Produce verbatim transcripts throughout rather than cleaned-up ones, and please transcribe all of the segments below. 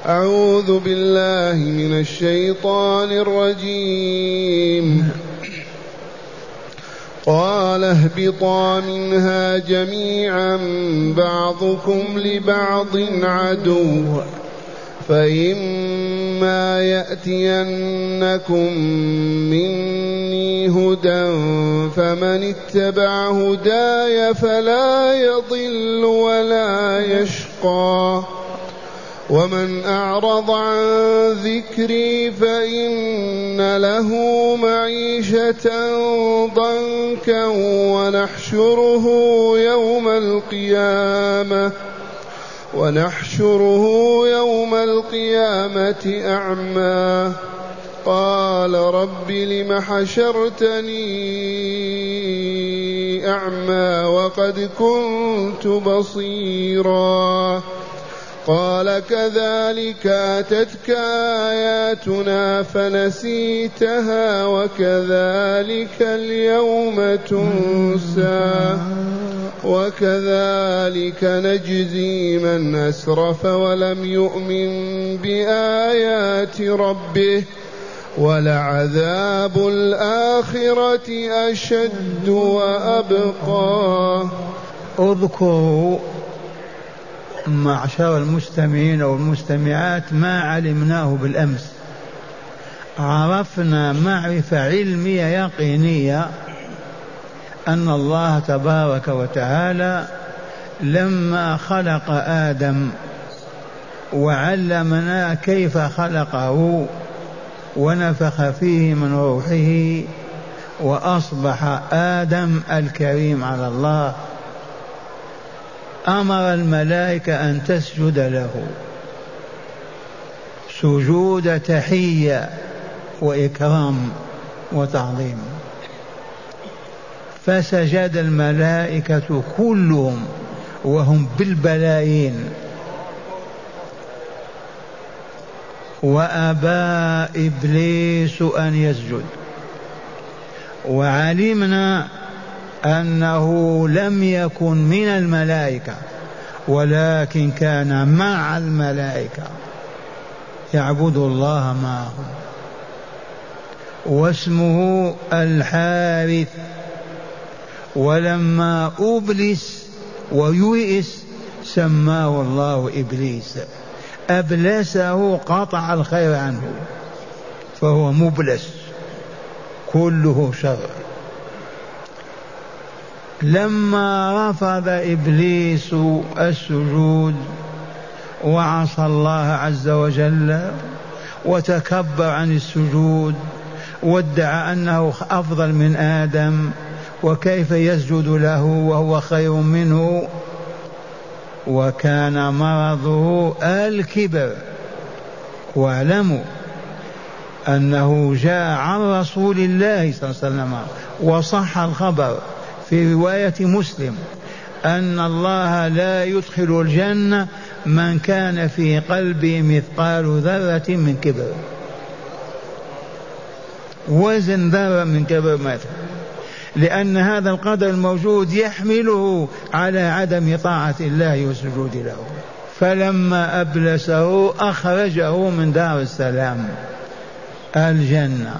أعوذ بالله من الشيطان الرجيم. قال اهبطا منها جميعا بعضكم لبعض عدو فإما يأتينكم مني هدى فمن اتبع هداي فلا يضل ولا يشقى ومن أعرض عن ذكري فإن له معيشة ضنكا ونحشره يوم القيامة ونحشره يوم القيامة أعمى قال رب لم حشرتني أعمى وقد كنت بصيرا قال كذلك أتتك آياتنا فنسيتها وكذلك اليوم تنسى وكذلك نجزي من أسرف ولم يؤمن بآيات ربه ولعذاب الآخرة أشد وأبقى. اذكروا معشر المستمعين والمستمعات ما علمناه بالأمس. عرفنا معرفة علمية يقينية أن الله تبارك وتعالى لما خلق آدم وعلمنا كيف خلقه ونفخ فيه من روحه وأصبح آدم الكريم على الله، أمر الملائكة أن تسجد له سجود تحية وإكرام وتعظيم، فسجد الملائكة كلهم وهم بالبلايين، وأبى إبليس أن يسجد. وعلمنا أنه لم يكن من الملائكة ولكن كان مع الملائكة يعبد الله معهم، واسمه الحارث. ولما أبلس ويئس سماه الله إبليس، أبلسه قطع الخير عنه فهو مبلس كله شر. لما رفض إبليس السجود وعصى الله عز وجل وتكبر عن السجود وادعى أنه أفضل من آدم وكيف يسجد له وهو خير منه، وكان مرضه الكبر. واعلموا أنه جاء عن رسول الله صلى الله عليه وسلم وصح الخبر في رواية مسلم أن الله لا يدخل الجنة من كان في قلبه مثقال ذرة من كبر، وزن ذرة من كبر مثلا، لأن هذا القدر الموجود يحمله على عدم طاعة الله والسجود له. فلما أبلسه أخرجه من دار السلام الجنة.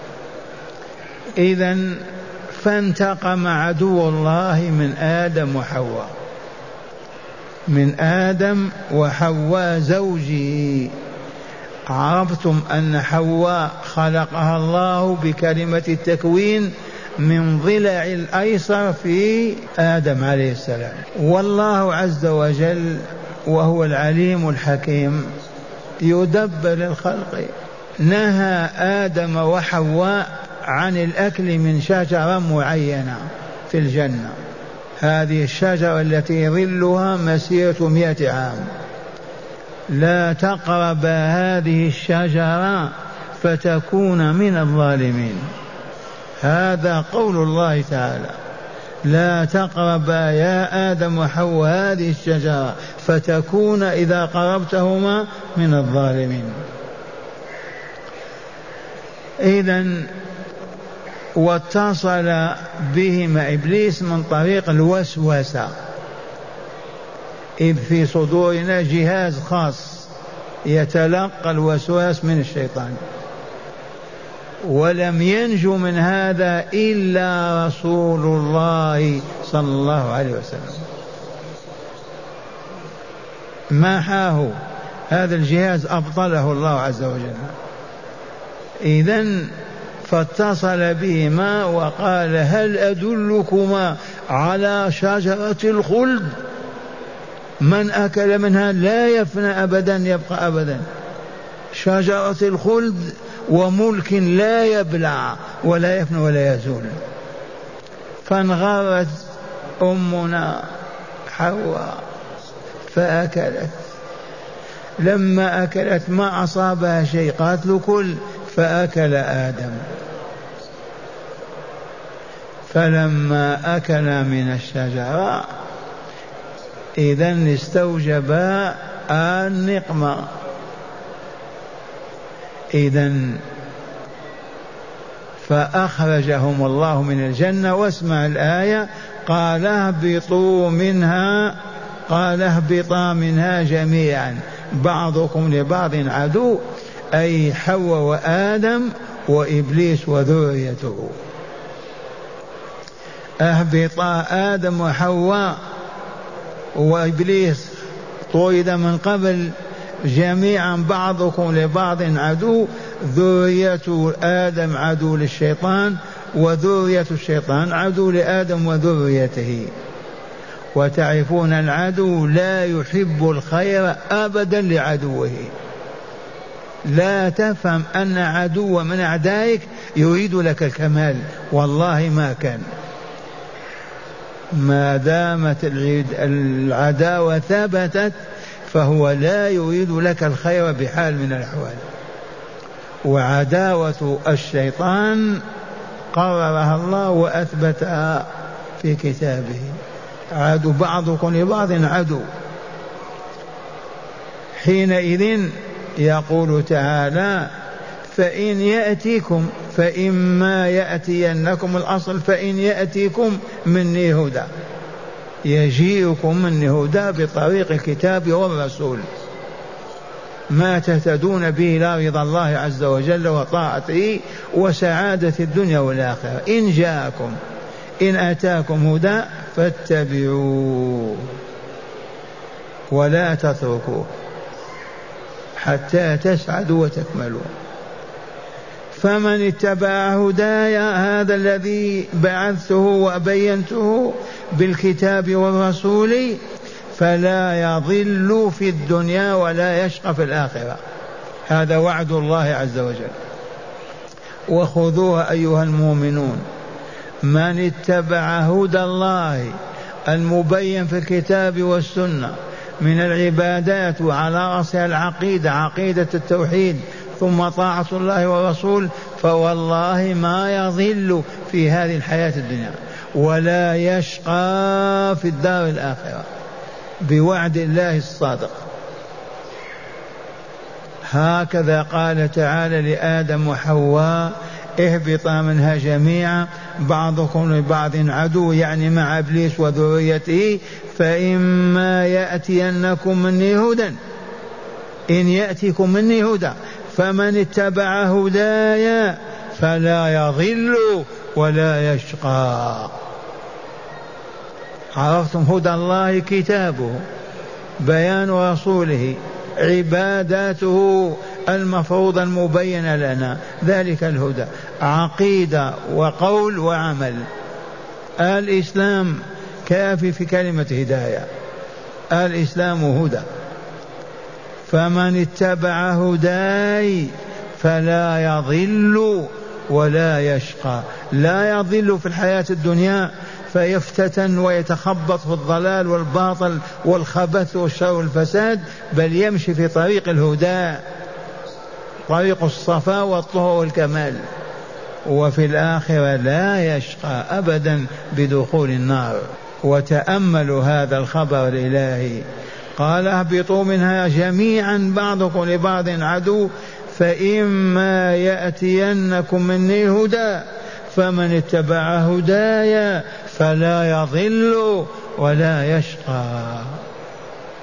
إذن فانتقم عدو الله من آدم وحواء، من آدم وحواء زوجه. عرفتم أن حواء خلقها الله بكلمة التكوين من ضلع الأيسر في آدم عليه السلام. والله عز وجل وهو العليم الحكيم يدبر الخلق نهى آدم وحواء عن الأكل من شجرة معينة في الجنة، هذه الشجرة التي ظلها مسيرة مئة عام، لا تقرب هذه الشجرة فتكون من الظالمين. هذا قول الله تعالى: لا تقربا يا آدم وحواء هذه الشجرة فتكون إذا قربتهما من الظالمين. إذن واتصل بهما إبليس من طريق الوسوسة، إذ في صدورنا جهاز خاص يتلقى الوسواس من الشيطان. ولم ينجو من هذا إلا رسول الله صلى الله عليه وسلم، محاه هذا الجهاز، أبطله الله عز وجل. إذن فاتصل بهما وقال هل أدلكما على شجرة الخلد من أكل منها لا يفنى أبدا يبقى أبدا، شجرة الخلد وملك لا يبلع ولا يفنى ولا يزول. فانغرت أمنا حواء فأكلت، لما أكلت ما أصابها شيء، قالت له كل، فأكل آدم. فلما أكل من الشجرة إذن استوجبا النقمة. إذن فأخرجهم الله من الجنة. واسمع الآية، قال اهبطوا منها، قال اهبطا منها جميعا بعضكم لبعض عدو، أي حواء وآدم وإبليس وذريته. اهبطا آدم وحواء وإبليس طرد من قبل، جميعا بعضكم لبعض عدو، ذرية آدم عدو للشيطان وذرية الشيطان عدو لآدم وذريته. وتعرفون العدو لا يحب الخير أبدا لعدوه. لا تفهم أن عدو من أعدائك يريد لك الكمال، والله ما كان. ما دامت العداوة ثبتت فهو لا يريد لك الخير بحال من الأحوال. وعداوة الشيطان قررها الله وأثبتها في كتابه، عدو بعضكم لبعض عدو. حينئذ يقول تعالى فإن يأتيكم، فإما يأتينكم، الأصل فإن يأتيكم مني هدى، يجيئكم مني هدى بطريق الكتاب والرسول، ما تهتدون به إلى رضا الله عز وجل وطاعته وسعادة الدنيا والآخرة. إن جاءكم، إن أتاكم هدى فاتبعوه ولا تتركوه حتى تسعدوا وتكملوا. فمن اتبع هداي، هذا الذي بعثته وبينته بالكتاب والرسول، فلا يضل في الدنيا ولا يشقى في الآخرة. هذا وعد الله عز وجل، وخذوها أيها المؤمنون. من اتبع هدى الله المبين في الكتاب والسنة من العبادات، وعلى رأسها العقيدة، عقيدة التوحيد، ثم طاعة الله والرسول، فوالله ما يضل في هذه الحياة الدنيا ولا يشقى في الدار الآخرة بوعد الله الصادق. هكذا قال تعالى لآدم وحواء اهبطا منها جميعا بعضكم لبعض عدو، يعني مع إبليس وذريته. فإما يأتينكم مني هدى، إن يأتيكم مني هدى، فمن اتبع هداي فلا يضل ولا يشقى. عرفتم هدى الله كتابه، بيان رسوله، عباداته المفروضة المبينة لنا، ذلك الهدى، عقيدة وقول وعمل. الإسلام كافي في كلمة هداية، الإسلام هدى. فمن اتبع هداي فلا يضل ولا يشقى، لا يضل في الحياة الدنيا فيفتتن ويتخبط في الضلال والباطل والخبث والشر والفساد، بل يمشي في طريق الهدى، طريق الصفاء والطهر والكمال. وفي الآخرة لا يشقى أبدا بدخول النار. وتأملوا هذا الخبر الإلهي، قال اهبطوا منها جميعا بعضكم لبعض عدو، فإما يأتينكم مني هدى، فمن اتبع هدايا فلا يضل ولا يشقى.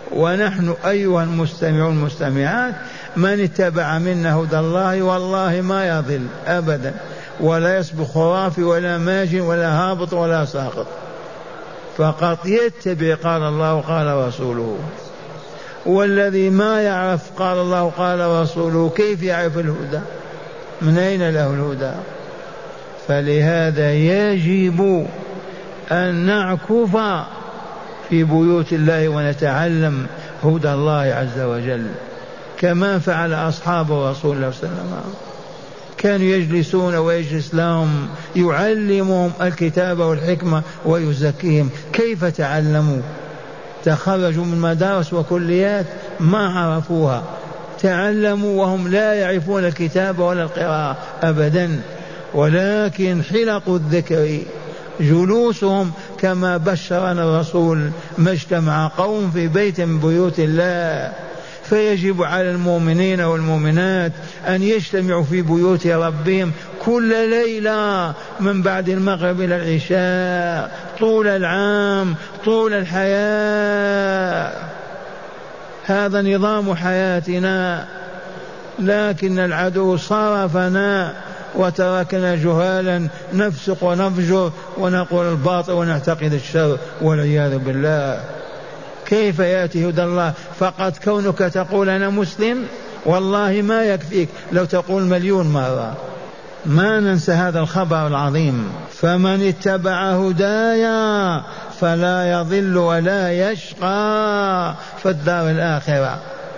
ونحن أيها المستمعون المستمعات من اتبع منا هدى الله والله ما يضل أبدا، ولا يصبح خرافي ولا ماجن ولا هابط ولا ساقط، فقط يتبع قال الله قال رسوله. والذي ما يعرف قال الله قال رسوله كيف يعرف الهدى؟ من أين له الهدى؟ فلهذا يجب أن نعكف في بيوت الله ونتعلم هدى الله عز وجل كما فعل أصحاب رسول الله صلى الله عليه وسلم. كانوا يجلسون ويجلس لهم يعلمهم الكتاب والحكمة ويزكيهم. كيف تعلموا؟ تخرجوا من مدارس وكليات ما عرفوها، تعلموا وهم لا يعرفون الكتاب ولا القراءة أبدا، ولكن حلق الذكر جلوسهم كما بشرنا الرسول ما اجتمع قوم في بيت من بيوت الله. فيجب على المؤمنين والمؤمنات أن يجتمعوا في بيوت ربهم كل ليلة من بعد المغرب إلى العشاء طول العام طول الحياة. هذا نظام حياتنا، لكن العدو صرفنا وتركنا جهالا نفسق ونفجر ونقول الباطل ونعتقد الشر والعياذ بالله. كيف يأتي هدى الله فقط كونك تقول أنا مسلم؟ والله ما يكفيك لو تقول مليون مرة. ما ننسى هذا الخبر العظيم. فمن اتبع هدايا فلا يضل ولا يشقى في الدار الآخرة،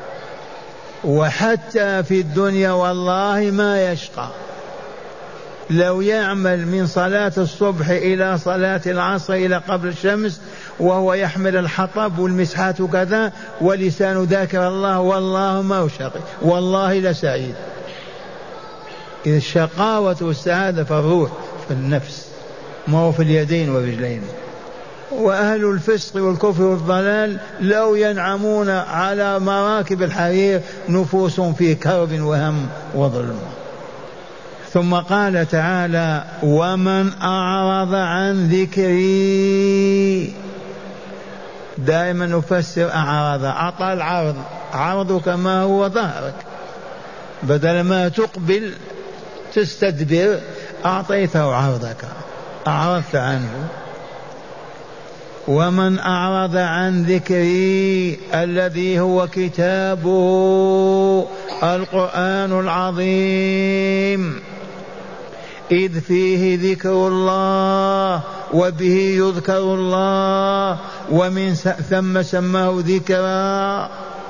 وحتى في الدنيا والله ما يشقى. لو يعمل من صلاة الصبح إلى صلاة العصر إلى قبل الشمس وهو يحمل الحطب والمسحات وكذا ولسان ذاكر الله والله ما هو شقي، والله لسعيد. إذا الشقاوة والسعادة في الروح في النفس ما هو في اليدين والرجلين. وأهل الفسق والكفر والضلال لو ينعمون على مراكب الحرير نفوسهم في كرب وهم وظلم. ثم قال تعالى ومن أعرض عن ذكري. دائما نفسر أعرض، أعطى العرض، عرضك ما هو ظهرك، بدل ما تقبل تستدبر أعطيته عرضك أعرضت عنه. ومن أعرض عن ذكري الذي هو كتابه القرآن العظيم إذ فيه ذكر الله وبه يذكر الله ومن ثم سماه ذكرا.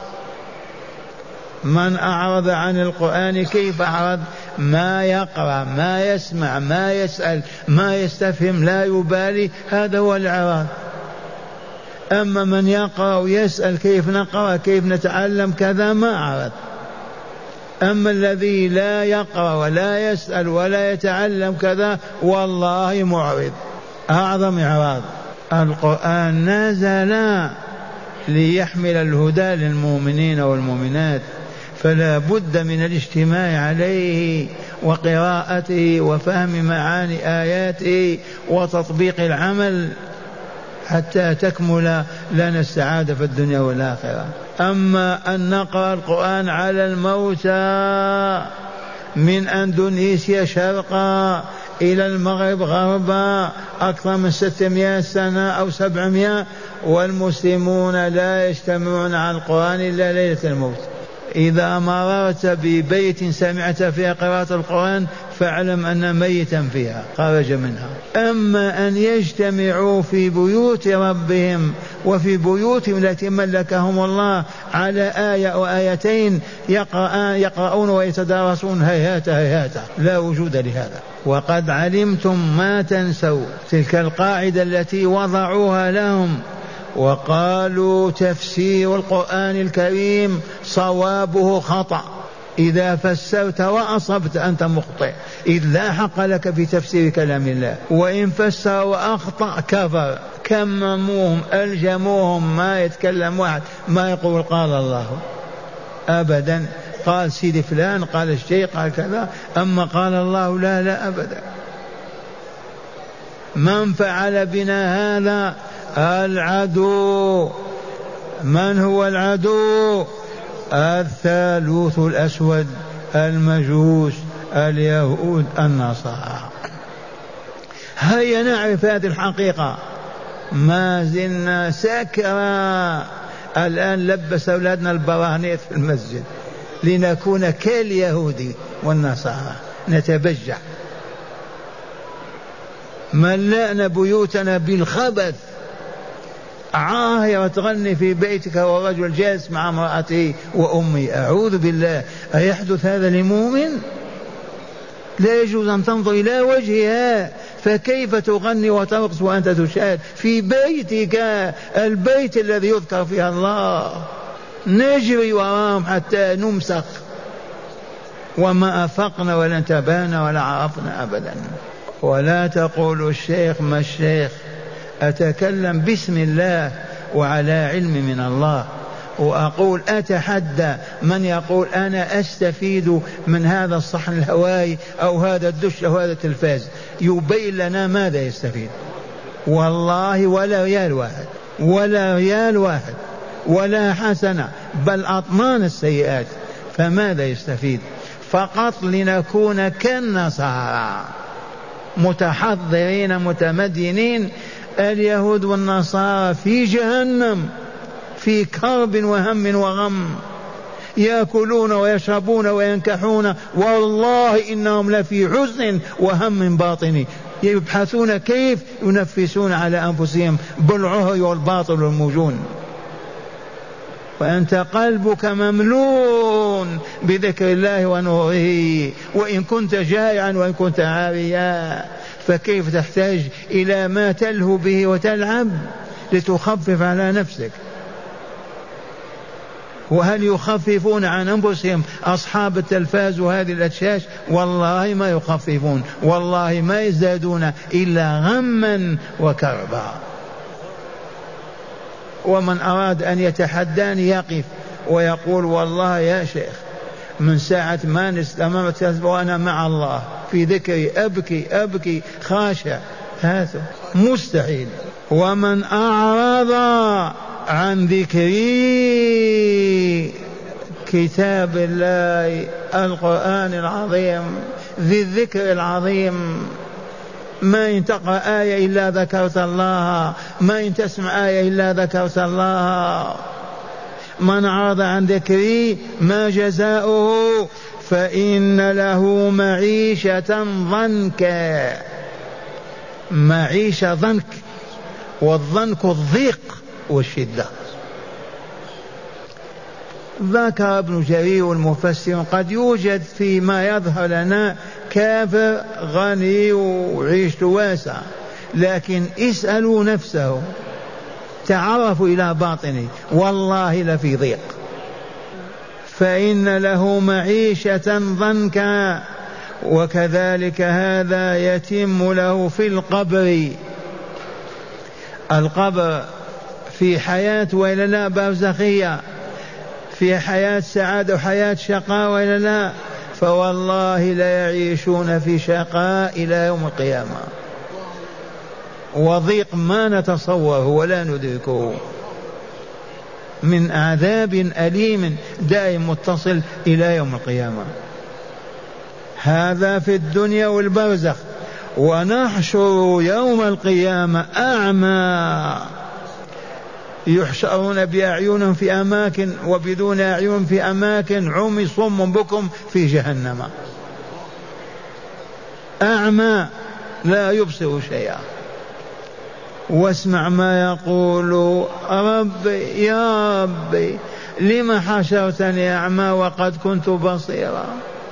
من أعرض عن القرآن كيف أعرض؟ ما يقرأ ما يسمع ما يسأل ما يستفهم لا يبالي، هذا هو الإعراض. أما من يقرأ ويسأل كيف نقرأ كيف نتعلم كذا ما أعرض. أما الذي لا يقرأ ولا يسأل ولا يتعلم كذا والله معرض، أعظم إعراض. القرآن نزل ليحمل الهدى للمؤمنين والمؤمنات، فلا بد من الاجتماع عليه وقراءته وفهم معاني آياته وتطبيق العمل حتى تكمل لنا السعادة في الدنيا والآخرة. أما أن نقرأ القرآن على الموتى من أندونيسيا شرقا إلى المغرب غربا أكثر من ستمائة سنة أو سبعمائة والمسلمون لا يجتمعون على القرآن إلا ليلة الموت. إذا مررت ببيت سمعت فيها قراءة القرآن فاعلم أن ميتا فيها خرج منها. أما أن يجتمعوا في بيوت ربهم وفي بيوتهم التي ملكهم الله على آية أو آيتين يقرؤون ويتدارسون هيهات هيهات، لا وجود لهذا. وقد علمتم ما تنسوا، تلك القاعدة التي وضعوها لهم وقالوا تفسير القرآن الكريم صوابه خطأ، إذا فسرت وأصبت أنت مخطئ، إذ لا حق لك في تفسير كلام الله، وإن فسر وأخطأ كفر. كمموهم ألجموهم، ما يتكلم واحد ما يقول قال الله أبدا. قال سيدي فلان قال الشيء قال كذا، أما قال الله لا لا أبدا. من فعل بنا هذا؟ العدو من هو العدو؟ الثالوث الأسود، المجوس، اليهود، النصارى. هيا نعرف هذه الحقيقة. ما زلنا سكرا الآن، لبس أولادنا البراهنيت في المسجد لنكون كاليهود والنصارى، نتبجح. ملأنا بيوتنا بالخبث. عاهرة تغني في بيتك والرجل جالس مع امرأته وأمي، أعوذ بالله، أيحدث هذا لمؤمن؟ لا يجوز أن تنظر إلى وجهها، فكيف تغني وترقص وأنت تشاهد في بيتك، البيت الذي يذكر فيها الله؟ نجري وراهم حتى نمسخ، وما أفقنا ولا انتبهنا ولا عرفنا أبدا. ولا تقول الشيخ ما الشيخ، أتكلم باسم الله وعلى علم من الله، وأقول أتحدى من يقول أنا أستفيد من هذا الصحن الهوائي أو هذا الدش أو هذا التلفاز، يبين لنا ماذا يستفيد. والله ولا ريال واحد، ولا ريال واحد، ولا حسنة، بل أطمان السيئات. فماذا يستفيد؟ فقط لنكون كالنصارى متحضرين متمدينين. اليهود والنصارى في جهنم، في كرب وهم وغم، يأكلون ويشربون وينكحون، والله إنهم لفي حزن وهم باطني، يبحثون كيف ينفسون على أنفسهم بالعهر والباطل والمجون. وأنت قلبك مملوء بذكر الله ونوره، وإن كنت جائعا وإن كنت عاريا، فكيف تحتاج إلى ما تلهو به وتلعب لتخفف على نفسك؟ وهل يخففون عن أنفسهم أصحاب التلفاز وهذه الأشياء؟ والله ما يخففون، والله ما يزدادون إلا غما وكربا. ومن أراد أن يتحداني يقف ويقول والله يا شيخ من ساعة ما نستمرت وأنا مع الله في ذكري أبكي أبكي خاشع، هذا مستحيل. ومن أعرض عن ذكري، كتاب الله القرآن العظيم ذي الذكر العظيم، ما إن تقرأ آية إلا ذكرت الله، ما إن تسمع آية إلا ذكرت الله. من أعرض عن ذكري ما جزاؤه؟ فإن له معيشة ضنكا. معيشة ضنك، والضنك الضيق والشدة. ذكر ابن جرير المفسر قد يوجد فيما يظهر لنا كافر غني وعيشته واسعة، لكن اسألوا نفسه، تعرفوا إلى باطنه، والله لفي ضيق. فإن له معيشة ضنكا، وكذلك هذا يتم له في القبر. القبر في حياة وإلا لا برزخية، في حياة سعادة وحياة شقاء وإلا لا؟ فوالله لا يعيشون في شقاء إلى يوم القيامة، وضيق ما نتصوره ولا ندركه، من عذاب أليم دائم متصل إلى يوم القيامة. هذا في الدنيا والبرزخ. ونحشر يوم القيامة أعمى، يحشرون بأعينهم في أماكن وبدون أعين في أماكن، عمي صم بكم في جهنم، أعمى لا يبصر شيئا. واسمع ما يقول ربي يا ربي لما حشرتني أعمى وقد كنت بصيرا.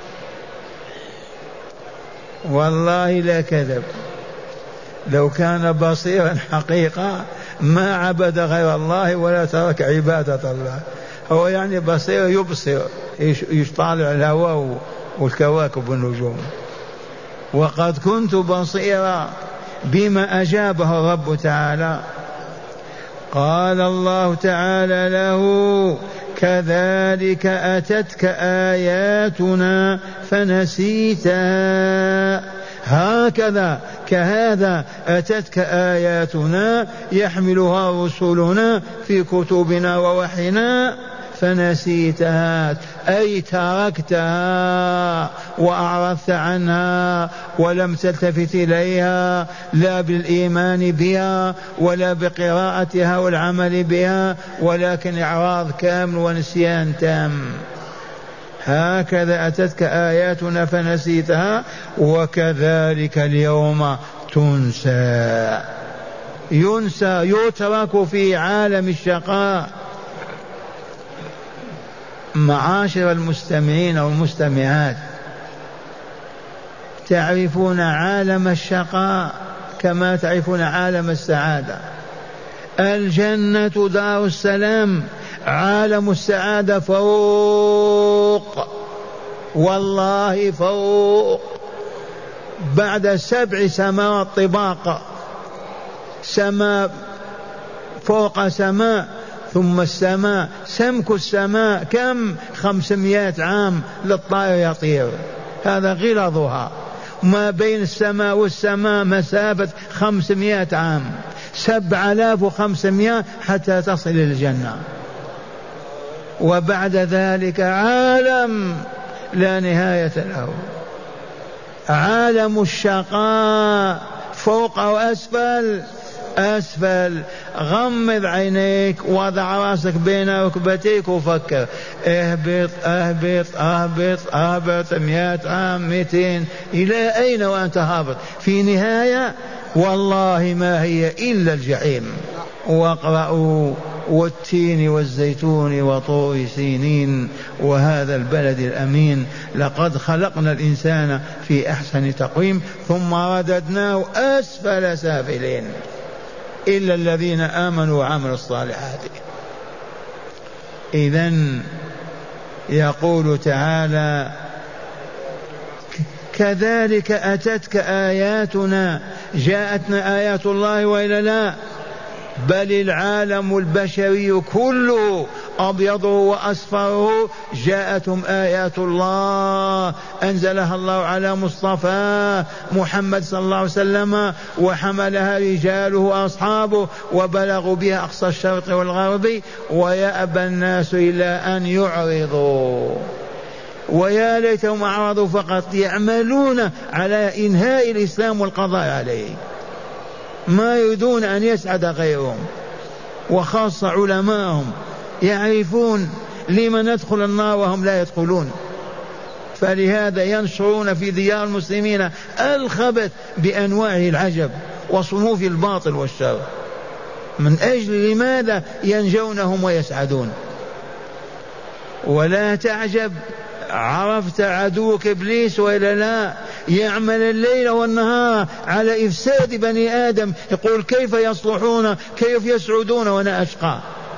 والله لا كذب، لو كان بصيرا حقيقة ما عبد غير الله ولا ترك عبادة الله. هو يعني بصير يبصر، يطالع الهواء والكواكب والنجوم. وقد كنت بصيرا، بما أجابه الرب تعالى. قال الله تعالى له كذلك أتتك آياتنا فنسيتها. هكذا كهذا أتتك آياتنا يحملها رسلنا في كتبنا ووحينا فنسيتها أي تركتها وأعرضت عنها ولم تلتفت إليها لا بالإيمان بها ولا بقراءتها والعمل بها ولكن إعراض كامل ونسيان تام. هكذا أتتك آياتنا فنسيتها وكذلك اليوم تنسى. ينسى يترك في عالم الشقاء. معاشر المستمعين والمستمعات، تعرفون عالم الشقاء كما تعرفون عالم السعادة. الجنة دار السلام، عالم السعادة فوق، والله فوق، بعد سبع سماوات طباق، سماء فوق سماء ثم السماء، سمك السماء كم؟ خمسمائة عام للطائر يطير، هذا غلظها. ما بين السماء والسماء مسافة خمسمائة عام، سبع آلاف وخمسمائة حتى تصل إلى الجنة. وبعد ذلك عالم لا نهاية له، عالم الشقاء، فوق وأسفل. أسفل، غمض عينيك وضع راسك بين ركبتيك وفكر، اهبط اهبط اهبط اهبط مئة عام مئتين، إلى أين وأنت هابط؟ في نهاية والله ما هي إلا الجحيم. واقرأوا والتين والزيتون وطور سينين وهذا البلد الأمين لقد خلقنا الإنسان في أحسن تقويم ثم رددناه أسفل سافلين إلا الذين آمنوا وعملوا الصالحات. إذن يقول تعالى كذلك أتتك آياتنا، جاءتنا آيات الله وإلا لا؟ بل العالم البشري كله أبيضه وأصفره جاءتهم آيات الله أنزلها الله على مصطفى محمد صلى الله عليه وسلم وحملها رجاله وأصحابه وبلغوا بها أقصى الشرق والغرب، ويأبى الناس إلا أن يعرضوا. ويا ليتهم أعرضوا فقط، يعملون على إنهاء الإسلام والقضاء عليه، ما يريدون أن يسعد غيرهم، وخاصة علماءهم يعرفون لما ندخل النار وهم لا يدخلون. فلهذا ينشرون في ديار المسلمين الخبث بأنواع العجب وصنوف الباطل والشر، من أجل لماذا ينجونهم ويسعدون. ولا تعجب، عرفت عدوك إبليس وإلا لا؟ يعمل الليل والنهار على إفساد بني آدم، يقول كيف يصلحون كيف يسعدون وأنا أشقى.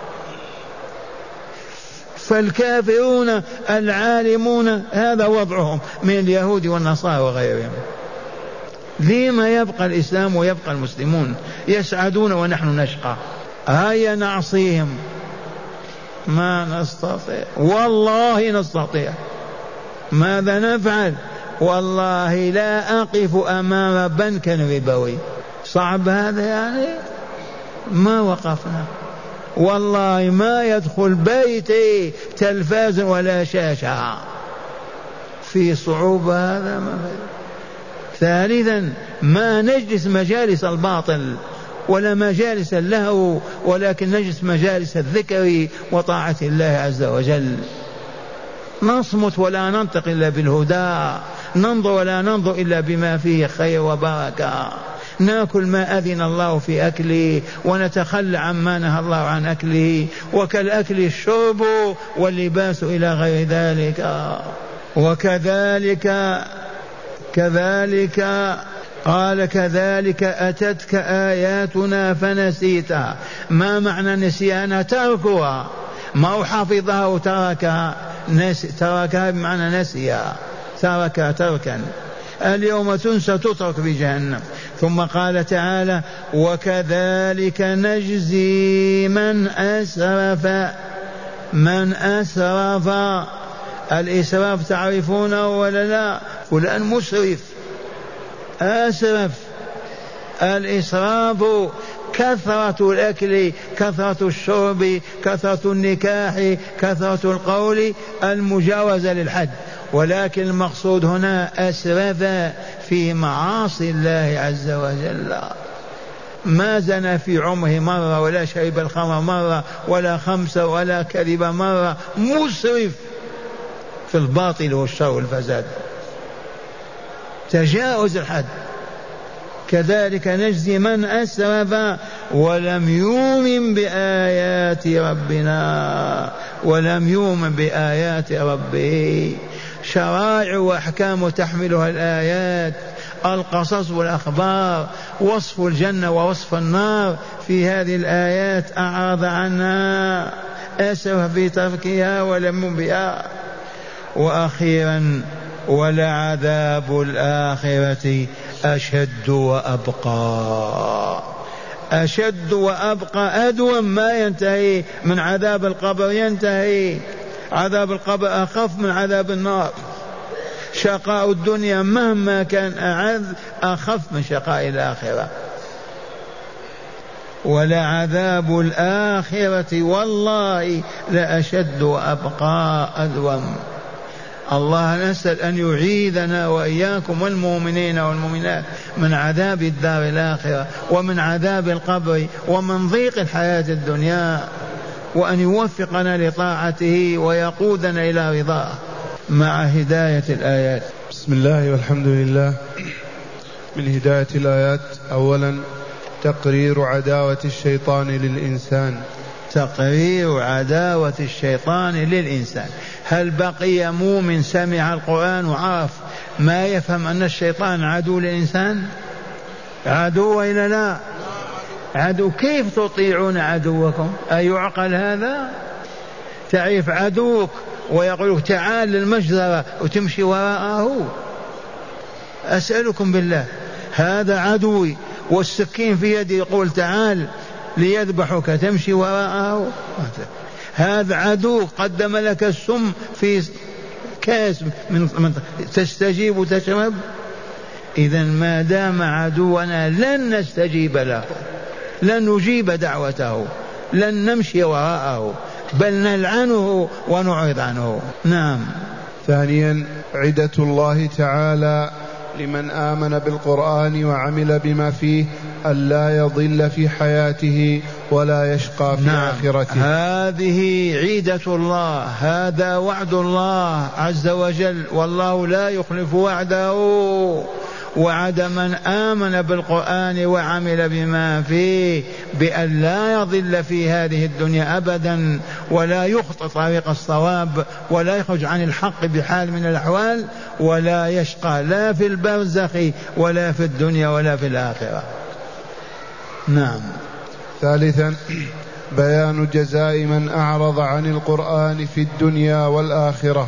فالكافرون العالمون هذا وضعهم من اليهود والنصارى وغيرهم. لما يبقى الإسلام ويبقى المسلمون يسعدون ونحن نشقى؟ هيا نعصيهم، ما نستطيع، والله نستطيع. ماذا نفعل؟ والله لا أقف أمام بنك ربوي، صعب هذا يعني، ما وقفنا. والله ما يدخل بيتي تلفاز ولا شاشة، في صعوبة هذا. ما ثالثا ما نجلس مجالس الباطل ولا مجالس اللهو، ولكن نجلس مجالس الذكر وطاعة الله عز وجل. نصمت ولا ننطق إلا بالهدى، ننظر ولا ننظر إلا بما فيه خير وبركة، ناكل ما أذن الله في أكله ونتخلى عما نهى الله عن أكله، وكالأكل الشرب واللباس إلى غير ذلك. وكذلك كذلك قال كذلك أتتك آياتنا فنسيتها. ما معنى نسيانها؟ تركها، ما حفظها وتركها، تركها بمعنى نسيها، تركها تركا. اليوم تنسى تترك بجهنم. ثم قال تعالى وكذلك نجزي من أسرف. من أسرف، الإسراف تعرفونه ولا لا؟ فلان مسرف، أسرف. الإسراف كثرة الأكل، كثرة الشرب، كثرة النكاح، كثرة القول، المجاوزة للحد. ولكن المقصود هنا أسرف في معاصي الله عز وجل. ما زنى في عمره مرة، ولا شرب الخمر مرة، ولا خمسة، ولا كذب مرة. مسرف في الباطل والشر والفساد، تجاوز الحد. كذلك نجزي من أسرف ولم يؤمن بآيات ربنا، ولم يؤمن بآيات ربه. شرائع وأحكام تحملها الآيات، القصص والأخبار، وصف الجنة ووصف النار في هذه الآيات، أعرض عنها، أسرف في تركها ولم يؤمن بها. وأخيرا ولعذاب الآخرة أشد وأبقى. أشد وأبقى، أدوم، ما ينتهي. من عذاب القبر ينتهي، عذاب القبر أخف من عذاب النار. شقاء الدنيا مهما كان أعز أخف من شقاء الآخرة. ولعذاب الآخرة والله لأشد وأبقى، أدوم. الله نسأل أن يعيذنا وإياكم والمؤمنين والمؤمنات من عذاب الدار الآخرة، ومن عذاب القبر، ومن ضيق الحياة الدنيا، وأن يوفقنا لطاعته ويقودنا إلى رضاه مع هداية الآيات. بسم الله والحمد لله. من هداية الآيات أولا تقرير عداوة الشيطان للإنسان. تقرير عداوة الشيطان للإنسان. هل بقي مؤمن سمع القرآن وعرف ما يفهم أن الشيطان عدو للإنسان؟ عدو إلا لا عدو. كيف تطيعون عدوكم؟ أيعقل هذا؟ تعرف عدوك ويقول تعال للمجزرة وتمشي وراءه؟ أسألكم بالله، هذا عدوي والسكين في يدي يقول تعال ليذبحك تمشي وراءه؟ هذا عدو قدم لك السم في كاس من تستجيب وتشرب. إذا ما دام عدونا لن نستجيب له، لن نجيب دعوته، لن نمشي وراءه، بل نلعنه ونعرض عنه. نعم. ثانيا عدة الله تعالى لمن آمن بالقرآن وعمل بما فيه ألا يضل في حياته ولا يشقى في نعم. آخرته. هذه عيدة الله، هذا وعد الله عز وجل، والله لا يخلف وعده. وعد من آمن بالقرآن وعمل بما فيه بأن لا يضل في هذه الدنيا أبدا، ولا يخطئ طريق الصواب، ولا يخرج عن الحق بحال من الأحوال، ولا يشقى لا في البرزخ ولا في الدنيا ولا في الآخرة. نعم. ثالثا بيان جزاء من أعرض عن القرآن في الدنيا والآخرة.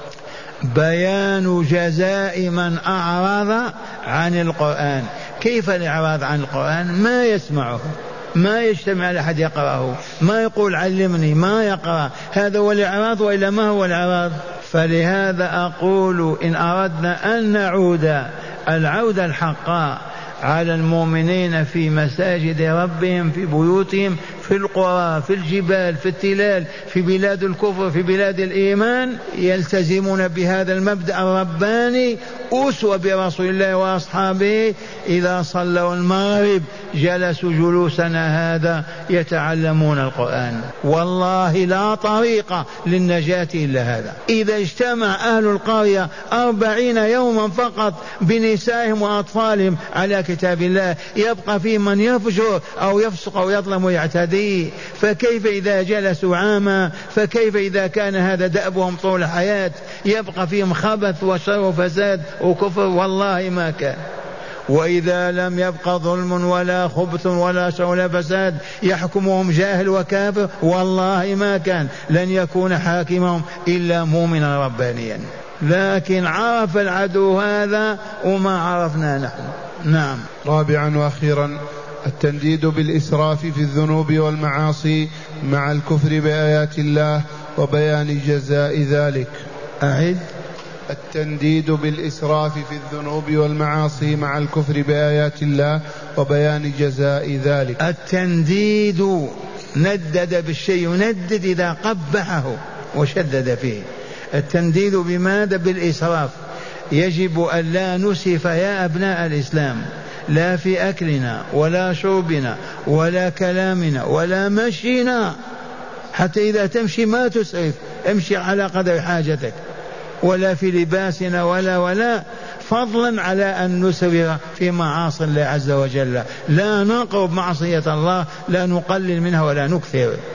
بيان جزاء من أعرض عن القرآن. كيف الإعراض عن القرآن؟ ما يسمعه، ما يجتمع لأحد يقرأه، ما يقول علمني، ما يقرأ. هذا هو الإعراض، وإلا ما هو الإعراض؟ فلهذا أقول إن أردنا أن نعود العود الحق على المؤمنين في مساجد ربهم، في بيوتهم، في القرى، في الجبال، في التلال، في بلاد الكفر، في بلاد الإيمان، يلتزمون بهذا المبدأ الرباني أسوة برسول الله وأصحابه. إذا صلوا المغرب جلسوا جلوسنا هذا يتعلمون القرآن. والله لا طريق للنجاة إلا هذا. إذا اجتمع أهل القرية أربعين يوما فقط بنسائهم وأطفالهم على كتاب الله، يبقى في من يفجر أو يفسق أو يظلم ويعتدي. فكيف إذا جلسوا عاما؟ فكيف إذا كان هذا دأبهم طول الحياة؟ يبقى فيهم خبث وشر وفساد وكفر؟ والله ما كان. وإذا لم يبقى ظلم ولا خبث ولا شر ولا فساد يحكمهم جاهل وكافر، والله ما كان. لن يكون حاكمهم إلا مؤمنا ربانيا. لكن عرف العدو هذا وما عرفنا نحن. نعم. رابعا وأخيرا التنديد بالإسراف في الذنوب والمعاصي مع الكفر بآيات الله وبيان جزاء ذلك. أعد. التنديد بالإسراف في الذنوب والمعاصي مع الكفر بآيات الله وبيان جزاء ذلك. التنديد ندد بالشيء، يندد إذا قبحه وشدد فيه. التنديد بماذا؟ بالإسراف. يجب أن لا نسرف يا أبناء الإسلام، لا في أكلنا ولا شربنا ولا كلامنا ولا مشينا. حتى إذا تمشي ما تسرف، امشي على قدر حاجتك. ولا في لباسنا ولا ولا فضلا على أن نسرف في معاصي الله عز وجل. لا نقرب معصية الله، لا نقلل منها ولا نكثر.